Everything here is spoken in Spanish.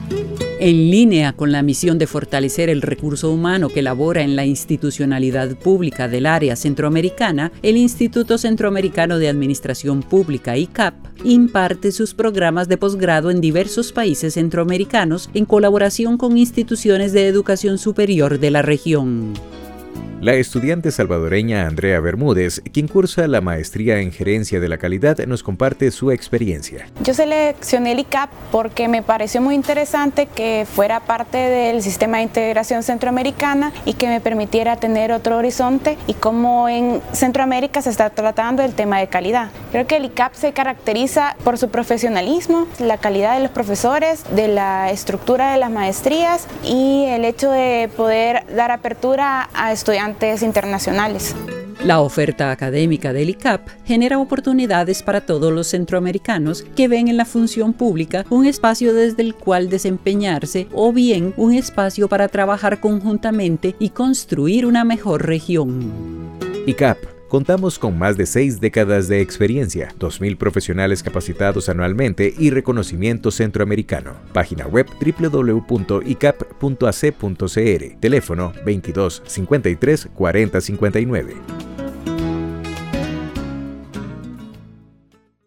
En línea con la misión de fortalecer el recurso humano que labora en la institucionalidad pública del área centroamericana, el Instituto Centroamericano de Administración Pública, ICAP, imparte sus programas de posgrado en diversos países centroamericanos en colaboración con instituciones de educación superior de la región. La estudiante salvadoreña Andrea Bermúdez, quien cursa la maestría en gerencia de la calidad, nos comparte su experiencia. Yo seleccioné el ICAP porque me pareció muy interesante que fuera parte del sistema de integración centroamericana y que me permitiera tener otro horizonte y cómo en Centroamérica se está tratando el tema de calidad. Creo que el ICAP se caracteriza por su profesionalismo, la calidad de los profesores, de la estructura de las maestrías y el hecho de poder dar apertura a estudiantes internacionales. La oferta académica del ICAP genera oportunidades para todos los centroamericanos que ven en la función pública un espacio desde el cual desempeñarse o bien un espacio para trabajar conjuntamente y construir una mejor región. ICAP. Contamos con más de 6 décadas de experiencia, 2.000 profesionales capacitados anualmente y reconocimiento centroamericano. Página web www.icap.ac.cr. Teléfono 22 53 40 59.